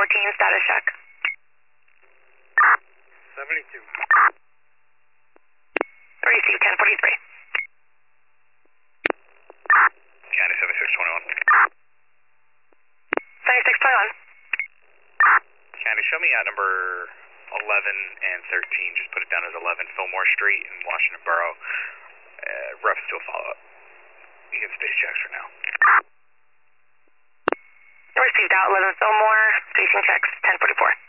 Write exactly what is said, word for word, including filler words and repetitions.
fourteen, status check. seventy-two. Receive ten forty-three. County seventy-six twenty-one. seventy-six twenty-one. County, show me out number eleven and thirteen. Just put it down as eleven Fillmore Street in Washington Borough. Uh, rough still follow up. You can space checks for now. Received out eleven Fillmore, spacing checks ten forty-four.